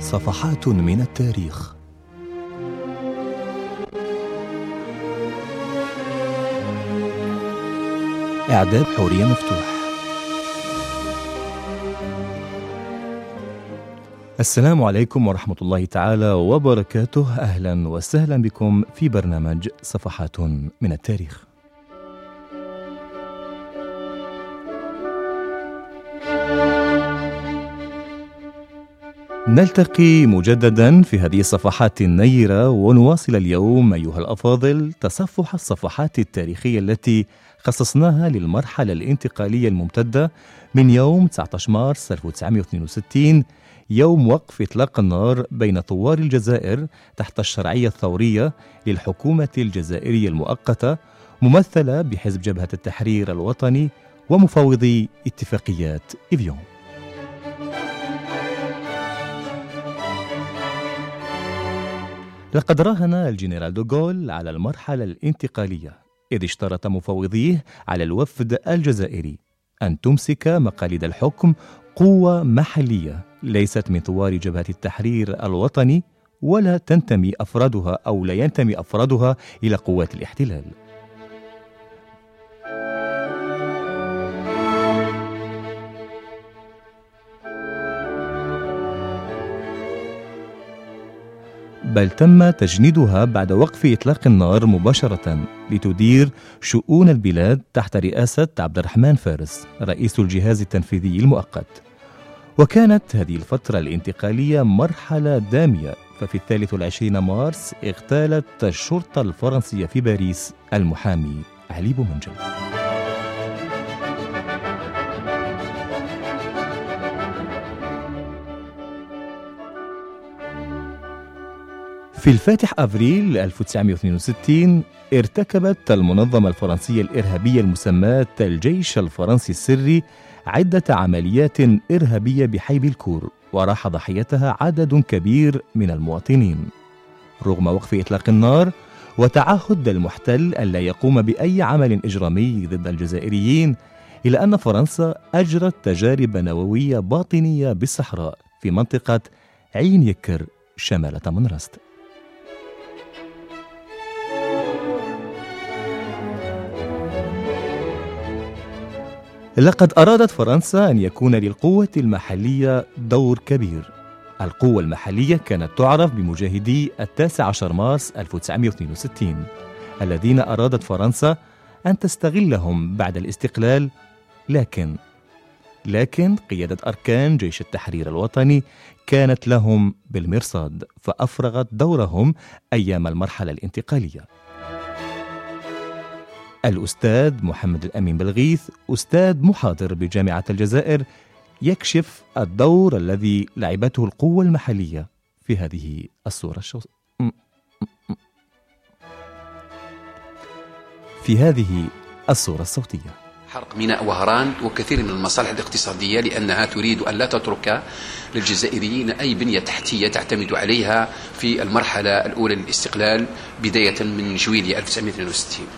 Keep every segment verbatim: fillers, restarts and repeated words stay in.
صفحات من التاريخ. إعداد حورية مفتوح. السلام عليكم ورحمة الله تعالى وبركاته. أهلا وسهلا بكم في برنامج صفحات من التاريخ. نلتقي مجددا في هذه الصفحات النيرة ونواصل اليوم أيها الأفاضل تصفح الصفحات التاريخية التي خصصناها للمرحلة الانتقالية الممتدة من يوم تسعة عشر مارس ألف وتسعمائة واثنين وستين، يوم وقف إطلاق النار بين ثوار الجزائر تحت الشرعية الثورية للحكومة الجزائرية المؤقتة ممثلة بحزب جبهة التحرير الوطني ومفوضي اتفاقيات إفيون. لقد راهن الجنرال دوغول على المرحلة الانتقالية، إذ اشترط مفوضيه على الوفد الجزائري أن تمسك مقاليد الحكم قوة محلية ليست من ثوار جبهة التحرير الوطني، ولا تنتمي أفرادها أو لا ينتمي أفرادها إلى قوات الاحتلال. بل تم تجنيدها بعد وقف إطلاق النار مباشرة لتدير شؤون البلاد تحت رئاسة عبد الرحمن فارس رئيس الجهاز التنفيذي المؤقت. وكانت هذه الفترة الانتقالية مرحلة دامية، ففي الثالث والعشرين مارس اغتالت الشرطة الفرنسية في باريس المحامي علي بومنجل. في الفاتح أفريل ألف وتسعمائة واثنين وستين ارتكبت المنظمة الفرنسية الإرهابية المسماة الجيش الفرنسي السري عدة عمليات إرهابية بحي بالكور، وراح ضحيتها عدد كبير من المواطنين. رغم وقف إطلاق النار وتعهد المحتل ألا يقوم بأي عمل إجرامي ضد الجزائريين، إلا أن فرنسا أجرت تجارب نووية باطنية بالصحراء في منطقة عين يكر شمال تمنراست. لقد أرادت فرنسا أن يكون للقوة المحلية دور كبير. القوة المحلية كانت تعرف بمجاهدي التاسع عشر مارس ألف وتسعمائة واثنين وستين، الذين أرادت فرنسا أن تستغلهم بعد الاستقلال، لكن لكن قيادة أركان جيش التحرير الوطني كانت لهم بالمرصاد، فأفرغت دورهم أيام المرحلة الانتقالية. الأستاذ محمد الأمين بلغيث، أستاذ محاضر بجامعة الجزائر، يكشف الدور الذي لعبته القوة المحلية في هذه الصورة الشو... في هذه الصورة الصوتية. حرق ميناء وهران وكثير من المصالح الاقتصادية، لأنها تريد أن لا تترك للجزائريين أي بنية تحتية تعتمد عليها في المرحلة الأولى للاستقلال بداية من جويلية ألف وتسعمائة واثنين وستين.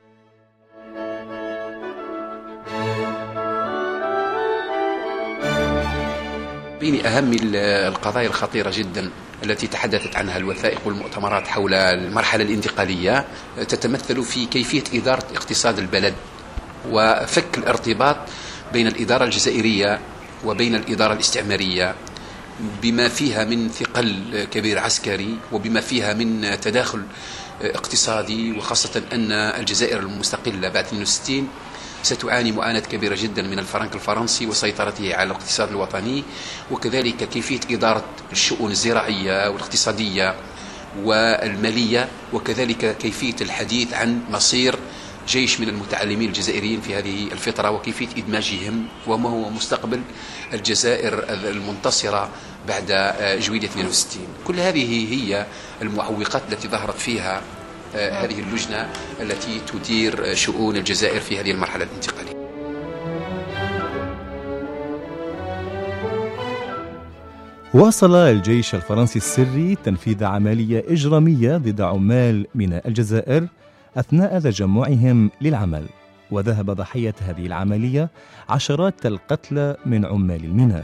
بين أهم القضايا الخطيرة جدا التي تحدثت عنها الوثائق والمؤتمرات حول المرحلة الانتقالية تتمثل في كيفية إدارة اقتصاد البلد وفك الارتباط بين الإدارة الجزائرية وبين الإدارة الاستعمارية، بما فيها من ثقل كبير عسكري وبما فيها من تداخل اقتصادي، وخاصة أن الجزائر المستقلة بعد اثنين وستين ستعاني معاناة كبيرة جدا من الفرنك الفرنسي وسيطرته على الاقتصاد الوطني، وكذلك كيفية إدارة الشؤون الزراعية والاقتصادية والمالية، وكذلك كيفية الحديث عن مصير جيش من المتعلمين الجزائريين في هذه الفترة وكيفية إدماجهم، وما هو مستقبل الجزائر المنتصرة بعد جويلية اثنين وستين. كل هذه هي المعوقات التي ظهرت فيها هذه اللجنة التي تدير شؤون الجزائر في هذه المرحلة الانتقالية. واصل الجيش الفرنسي السري تنفيذ عملية إجرامية ضد عمال ميناء الجزائر أثناء تجمعهم للعمل، وذهب ضحية هذه العملية عشرات القتلى من عمال الميناء.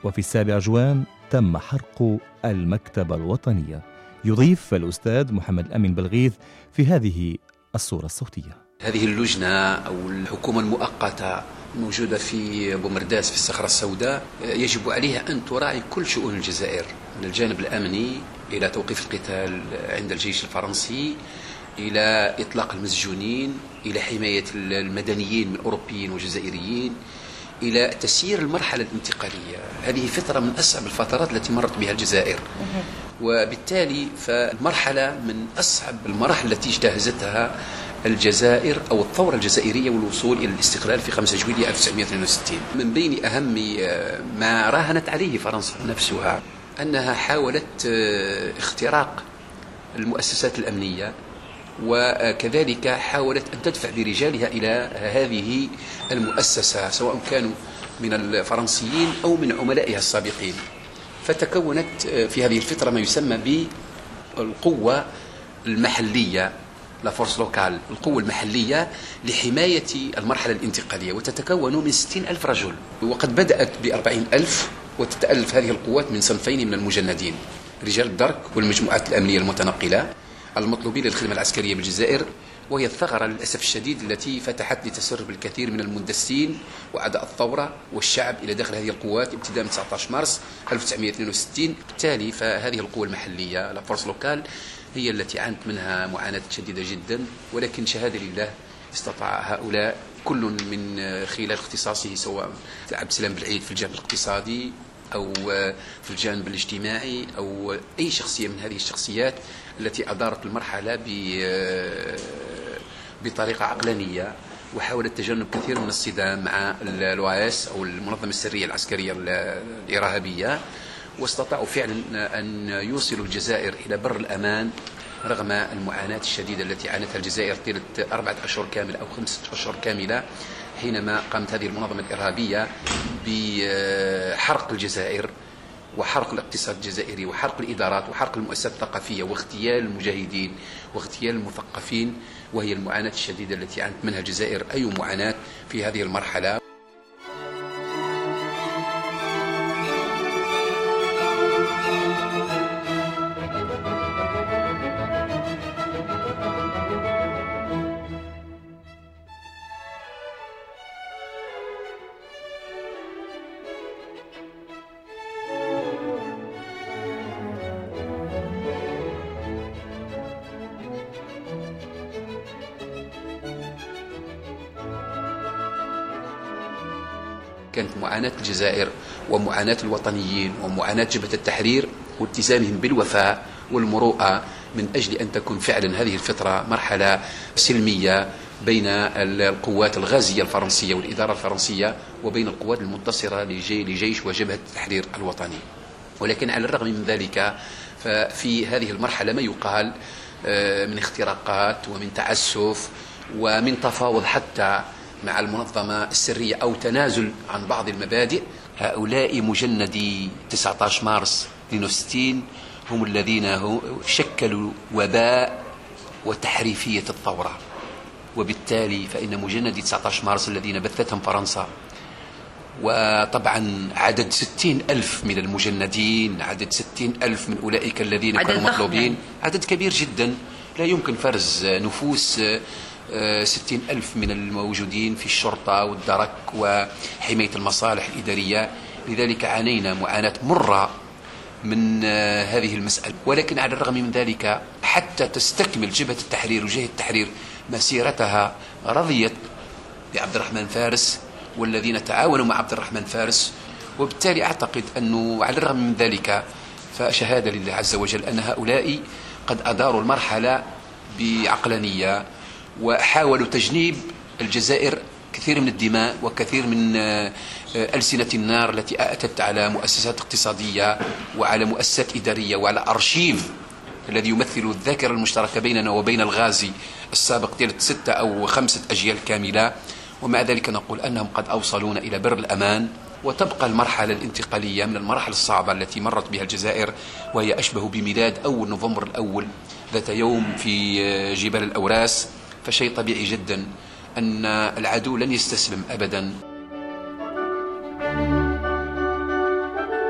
وفي السابع جوان تم حرق المكتبة الوطنية. يضيف الأستاذ محمد أمين بلغيث في هذه الصورة الصوتية. هذه اللجنة أو الحكومة المؤقتة موجودة في بومرداس في الصخرة السوداء يجب عليها أن تراعي كل شؤون الجزائر، من الجانب الأمني إلى توقيف القتال عند الجيش الفرنسي، إلى إطلاق المسجونين، إلى حماية المدنيين من أوروبيين وجزائريين، إلى تسيير المرحلة الانتقالية. هذه فترة من أصعب الفترات التي مرت بها الجزائر، وبالتالي فالمرحلة من أصعب المراحل التي اجتازتها الجزائر أو الثورة الجزائرية والوصول إلى الاستقلال في خمسة جويلية ألف وتسعمائة واثنين وستين. من بين أهم ما راهنت عليه فرنسا نفسها أنها حاولت اختراق المؤسسات الأمنية، وكذلك حاولت أن تدفع برجالها إلى هذه المؤسسة سواء كانوا من الفرنسيين أو من عملائها السابقين. فتكونت في هذه الفترة ما يسمى بالقوة المحلية، لا فورس لوكال، القوة المحلية لحماية المرحلة الانتقالية، وتتكون من ستين ألف رجل، وقد بدأت بأربعين ألف، وتتألف هذه القوات من صنفين من المجندين: رجال الدرك والمجموعات الأمنية المتنقلة المطلوبين للخدمة العسكرية بالجزائر، وهي الثغرة للأسف الشديد التي فتحت لتسرب الكثير من المندسين وأعداء الثورة والشعب إلى داخل هذه القوات ابتداء من تسعة عشر مارس ألف وتسعمائة واثنين وستين. بالتالي فهذه القوة المحلية لا فورس لوكال هي التي عانت منها معاناة شديدة جدا، ولكن شهادة لله استطاع هؤلاء كل من خلال اختصاصه، سواء عبد السلام بالعيد في الجانب الاقتصادي أو في الجانب الاجتماعي أو أي شخصية من هذه الشخصيات التي أدارت المرحلة بطريقة عقلانية، وحاولت تجنب كثير من الصدام مع الواس أو المنظمة السرية العسكرية الإرهابية، واستطاعوا فعلا أن يوصلوا الجزائر إلى بر الأمان رغم المعاناة الشديدة التي عانتها الجزائر طيلة أربعة أشهر كاملة أو خمسة أشهر كاملة، حينما قامت هذه المنظمة الإرهابية بحرق الجزائر وحرق الاقتصاد الجزائري وحرق الإدارات وحرق المؤسسات الثقافية واغتيال المجاهدين واغتيال المثقفين، وهي المعاناة الشديدة التي عانت منها الجزائر أي معاناة في هذه المرحلة. كانت معاناة الجزائر ومعاناة الوطنيين ومعاناة جبهة التحرير والتزامهم بالوفاء والمروءة من أجل أن تكون فعلا هذه الفترة مرحلة سلمية بين القوات الغازية الفرنسية والإدارة الفرنسية وبين القوات المنتصرة لجيش وجبهة التحرير الوطني. ولكن على الرغم من ذلك ففي هذه المرحلة ما يقال من اختراقات ومن تعسف ومن تفاوض حتى مع المنظمة السرية أو تنازل عن بعض المبادئ. هؤلاء مجندي تسعة عشر مارس اثنين وستين هم الذين شكلوا وباء وتحريفية الثورة، وبالتالي فإن مجندي تسعة عشر مارس الذين بثتهم فرنسا، وطبعا عدد ستين ألف من المجندين، عدد ستين ألف من أولئك الذين كانوا مطلوبين، عدد كبير جدا لا يمكن فرز نفوس ستين ألف من الموجودين في الشرطة والدرك وحماية المصالح الإدارية. لذلك عانينا معاناة مرة من هذه المسألة، ولكن على الرغم من ذلك حتى تستكمل جبهة التحرير وجهة التحرير مسيرتها رضيت بعبد الرحمن فارس والذين تعاونوا مع عبد الرحمن فارس. وبالتالي أعتقد أنه على الرغم من ذلك فشهادة لله عز وجل أن هؤلاء قد أداروا المرحلة بعقلانية وحاولوا تجنيب الجزائر كثير من الدماء وكثير من ألسنة النار التي أتت على مؤسسات اقتصادية وعلى مؤسسات إدارية وعلى أرشيف الذي يمثل الذاكرة المشتركة بيننا وبين الغازي السابق ديال ستة أو خمسة أجيال كاملة. ومع ذلك نقول أنهم قد أوصلونا إلى بر الأمان، وتبقى المرحلة الانتقالية من المراحل الصعبة التي مرت بها الجزائر، وهي أشبه بميلاد أول نوفمبر الأول ذات يوم في جبال الأوراس. فشيء طبيعي جدا أن العدو لن يستسلم أبدا.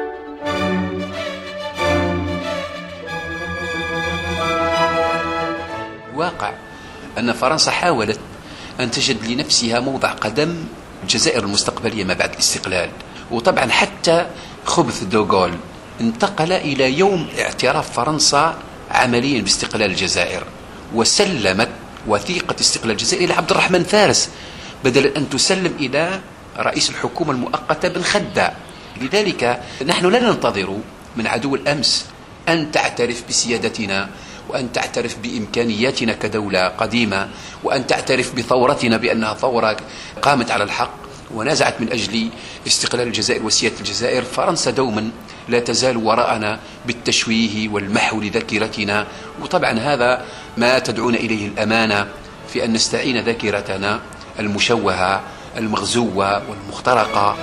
أن فرنسا حاولت أن تجد لنفسها موضع قدم الجزائر المستقبلية ما بعد الاستقلال. وطبعا حتى خبث دوغول انتقل إلى يوم اعتراف فرنسا عمليا باستقلال الجزائر، وسلمت وثيقة استقلال الجزائر إلى عبد الرحمن فارس بدل أن تسلم إلى رئيس الحكومة المؤقتة بن خدة. لذلك نحن لا ننتظر من عدو الأمس أن تعترف بسيادتنا، وأن تعترف بإمكانياتنا كدولة قديمة، وأن تعترف بثورتنا بأنها ثورة قامت على الحق ونازعت من أجل استقلال الجزائر وسيادة الجزائر. فرنسا دوما لا تزال وراءنا بالتشويه والمحو لذاكرتنا، وطبعا هذا ما تدعون إليه الأمانة في أن نستعين ذاكرتنا المشوهة المغزوة والمخترقة.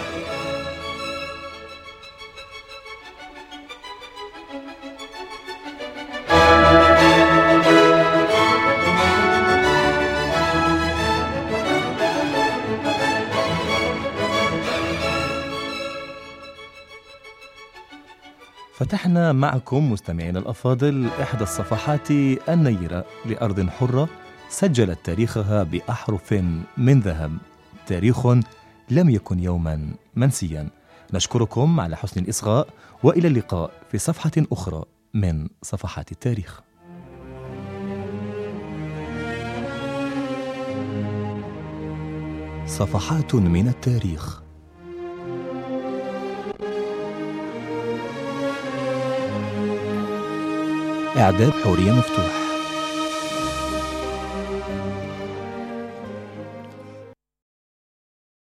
فتحنا معكم مستمعينا الأفاضل إحدى الصفحات النيرة لأرض حرة سجلت تاريخها بأحرف من ذهب، تاريخ لم يكن يوما منسيا. نشكركم على حسن الإصغاء، وإلى اللقاء في صفحة أخرى من صفحات التاريخ. صفحات من التاريخ. إعداد حورية مفتوح.